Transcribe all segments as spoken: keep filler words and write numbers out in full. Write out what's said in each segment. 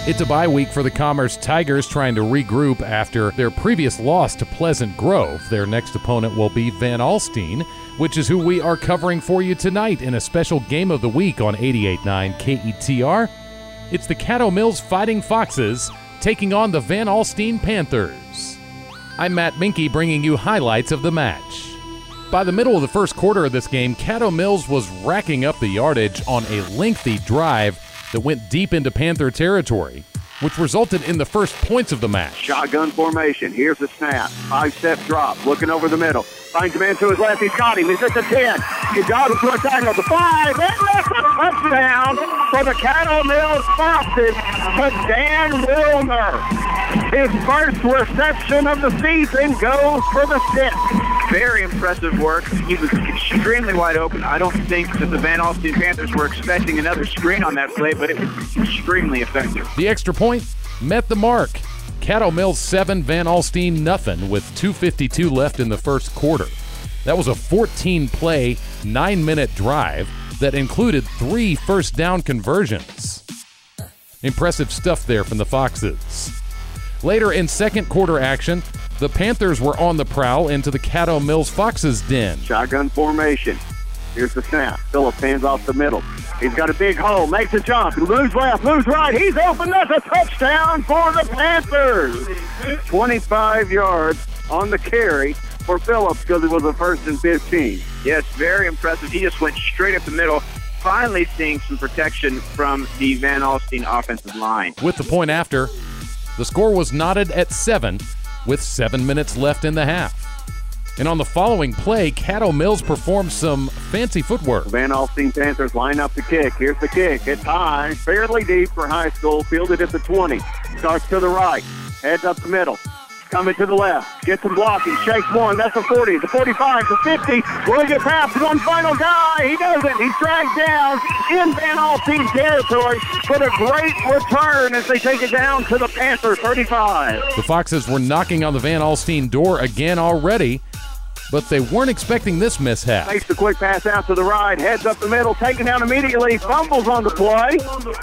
It's a bye week for the Commerce Tigers, trying to regroup after their previous loss to Pleasant Grove. Their next opponent will be Van Alstyne, which is who we are covering for you tonight in a special Game of the Week on eighty-eight point nine K E T R. It's the Caddo Mills Fighting Foxes taking on the Van Alstyne Panthers. I'm Matt Minke, bringing you highlights of the match. By the middle of the first quarter of this game, Caddo Mills was racking up the yardage on a lengthy drive that went deep into Panther territory, which resulted in the first points of the match. Shotgun formation. Here's the snap. Five-step drop. Looking over the middle. Finds a man to his left. He's got him. He's at the ten. He jogs to a tackle at the five. And that's a touchdown for the Caddo Mills Foxes to Dan Wilner. His first reception of the season goes for the six. Very impressive work. He was extremely wide open. I don't think that the Van Alstyne Panthers were expecting another screen on that play, but it was extremely effective. The extra point met the mark. Caddo Mills seven, Van Alstyne nothing, with two fifty-two left in the first quarter. That was a fourteen-play, nine-minute drive that included three first-down conversions. Impressive stuff there from the Foxes. Later in second quarter action, the Panthers were on the prowl into the Caddo Mills Foxes den. Shotgun formation. Here's the snap. Phillips hands off the middle. He's got a big hole, makes a jump, moves left, moves right. He's open. That's a touchdown for the Panthers. twenty-five yards on the carry for Phillips because it was a first and fifteen. Yes, very impressive. He just went straight up the middle, finally seeing some protection from the Van Alstyne offensive line. With the point after, the score was knotted at seven with seven minutes left in the half. And on the following play, Caddo Mills performed some fancy footwork. Van Alstyne Panthers line up the kick. Here's the kick. It's high, fairly deep for high school. Fielded at the twenty. Starts to the right. Heads up the middle. Coming to the left. Gets some blocking. Shakes one. That's the forty. The forty-five. The fifty. Will he get past one final guy? He doesn't. He's dragged down in Van Alstyne territory. But a great return as they take it down to the Panther thirty-five. The Foxes were knocking on the Van Alstyne door again already, but they weren't expecting this mishap. Makes the quick pass out to the right, heads up the middle, taken down immediately, fumbles on the play.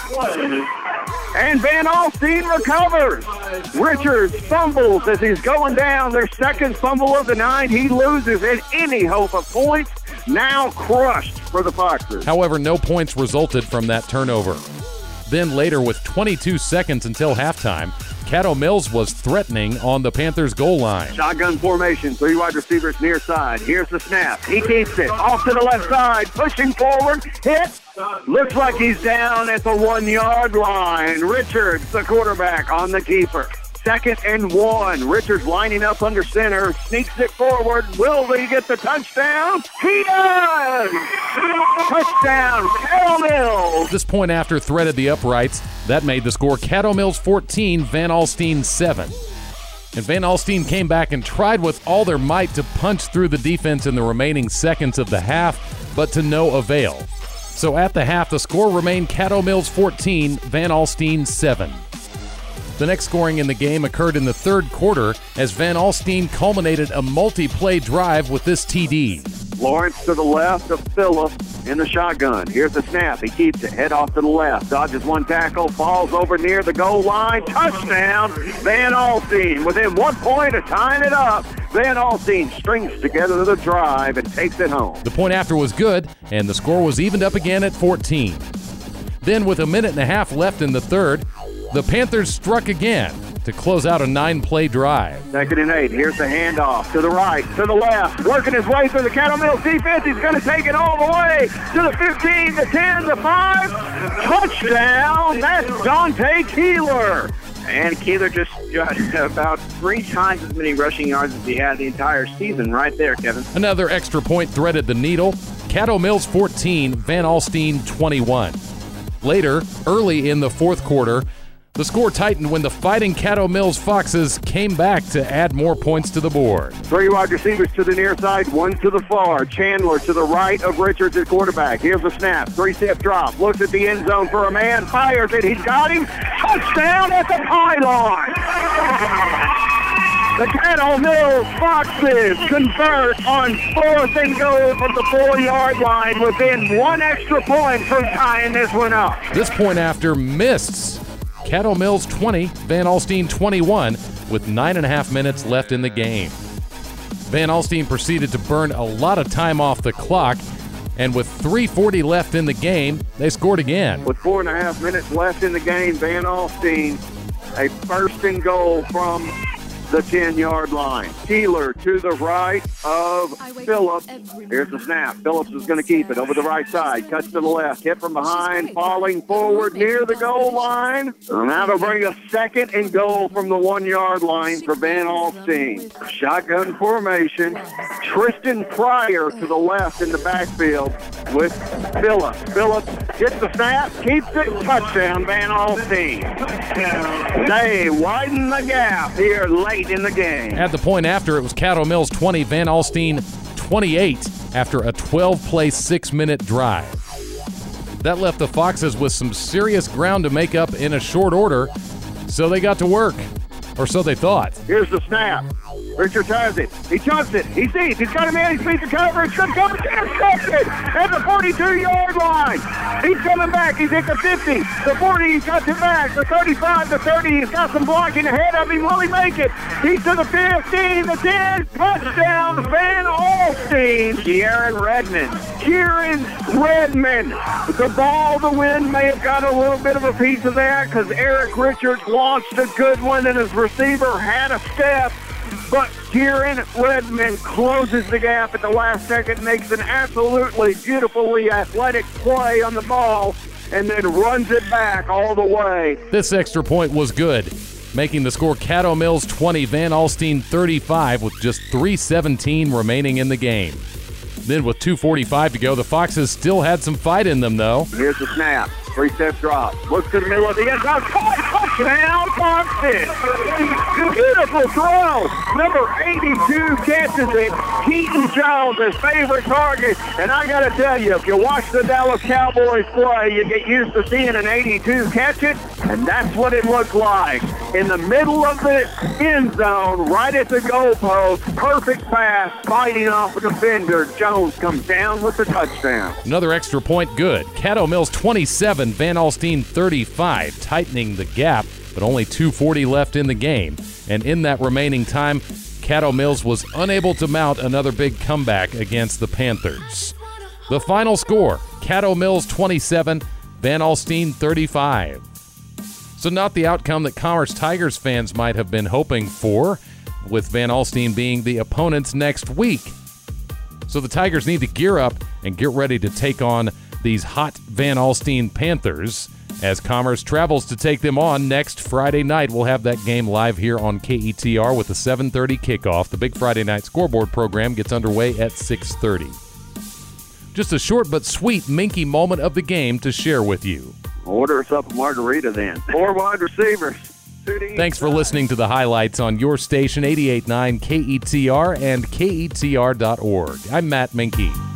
And Van Alstyne recovers. Richards fumbles as he's going down. Their second fumble of the night. He loses, and any hope of points now crushed for the Foxes. However, no points resulted from that turnover. Then later, with twenty-two seconds until halftime, Caddo Mills was threatening on the Panthers' goal line. Shotgun formation, three wide receivers near side. Here's the snap. He keeps it off to the left side, pushing forward, hit. Looks like he's down at the one-yard line. Richards, the quarterback, on the keeper. Second and one. Richards lining up under center, sneaks it forward. Will he get the touchdown? He does! Touchdown, Caddo Mills! This point after threaded the uprights. That made the score Caddo Mills fourteen, Van Alstyne seven. And Van Alstyne came back and tried with all their might to punch through the defense in the remaining seconds of the half, but to no avail. So at the half, the score remained Caddo Mills fourteen, Van Alstyne seven. The next scoring in the game occurred in the third quarter as Van Alstyne culminated a multi-play drive with this T D. Lawrence to the left of Phillips in the shotgun. Here's the snap. He keeps it. Head off to the left. Dodges one tackle. Falls over near the goal line. Touchdown, Van Alstyne. Within one point of tying it up, Van Alstyne strings together the drive and takes it home. The point after was good, and the score was evened up again at fourteen. Then, with a minute and a half left in the third, the Panthers struck again to close out a nine-play drive. Second and eight. Here's the handoff to the right, to the left. Working his way through the Caddo Mills defense. He's going to take it all the way to the fifteen, the ten, the five. Touchdown. That's Dante Keeler. And Keeler just got about three times as many rushing yards as he had the entire season right there, Kevin. Another extra point threaded the needle. Caddo Mills fourteen, Van Alstyne twenty-one. Later, early in the fourth quarter, the score tightened when the Fighting Caddo Mills Foxes came back to add more points to the board. Three wide receivers to the near side, one to the far. Chandler to the right of Richards at quarterback. Here's the snap. Three-step drop. Looks at the end zone for a man. Fires it. He's got him. Touchdown at the pylon. The Caddo Mills Foxes convert on fourth and goal from the four-yard line within one extra point from tying this one up. This point after missed Caddo Mills twenty, Van Alstyne twenty-one, with nine and a half minutes left in the game. Van Alstyne proceeded to burn a lot of time off the clock, and with three forty left in the game, they scored again. With four and a half minutes left in the game, Van Alstyne, a first and goal from the ten-yard line. Keeler to the right of Phillips. Here's the snap. Phillips is going to keep it over the right side. Cuts to the left. Hit from behind. Falling forward near the goal line. And that'll bring a second and goal from the one-yard line for Van Alstyne. Shotgun formation. Tristan Pryor to the left in the backfield with Phillips. Phillips gets the snap. Keeps it. Touchdown, Van Alstyne. They widen the gap here late in the game. At the point after, it was Caddo Mills twenty, Van Alstyne twenty-eight after a twelve-play, six-minute drive. That left the Foxes with some serious ground to make up in a short order, so they got to work, or so they thought. Here's the snap. Richard has it. He jumps it. He sees. He's got a man. He speeds the coverage. Good coverage. Intercepted at the forty-two-yard line. He's coming back. He's at the fifty. The forty. He's got two back. The thirty-five. The thirty. He's got some blocking ahead of him. Will he make it? He's to the fifteen. The ten. Touchdown, Van Alstyne. Kieran Redmond. Kieran Redmond. The ball, the wind may have got a little bit of a piece of that because Eric Richards launched a good one and his receiver had a step. But Kieran Redmond closes the gap at the last second, makes an absolutely beautifully athletic play on the ball, and then runs it back all the way. This extra point was good, making the score Caddo Mills twenty, Van Alstyne thirty-five, with just three seventeen remaining in the game. Then with two forty-five to go, the Foxes still had some fight in them, though. Here's the snap. Three-step drop. Looks to the middle of the end zone. Touchdown, Foxes. Beautiful throw. Number eighty-two catches it. Keaton Jones, his favorite target. And I got to tell you, if you watch the Dallas Cowboys play, you get used to seeing an eighty-two catch it. And that's what it looked like. In the middle of the end zone, right at the goalpost, perfect pass, fighting off a defender. Jones comes down with the touchdown. Another extra point good. Caddo Mills twenty-seven, Van Alstyne thirty-five, tightening the gap, but only two forty left in the game. And in that remaining time, Caddo Mills was unable to mount another big comeback against the Panthers. The final score, Caddo Mills twenty-seven, Van Alstyne thirty-five. So not the outcome that Commerce Tigers fans might have been hoping for, with Van Alstyne being the opponents next week. So the Tigers need to gear up and get ready to take on these hot Van Alstyne Panthers as Commerce travels to take them on next Friday night. We'll have that game live here on K E T R with a seven thirty kickoff. The big Friday night scoreboard program gets underway at six thirty. Just a short but sweet Minky moment of the game to share with you. Order us up a margarita then. Four wide receivers. Thanks for listening to the highlights on your station, eighty-eight point nine K E T R and K E T R dot org. I'm Matt Minky.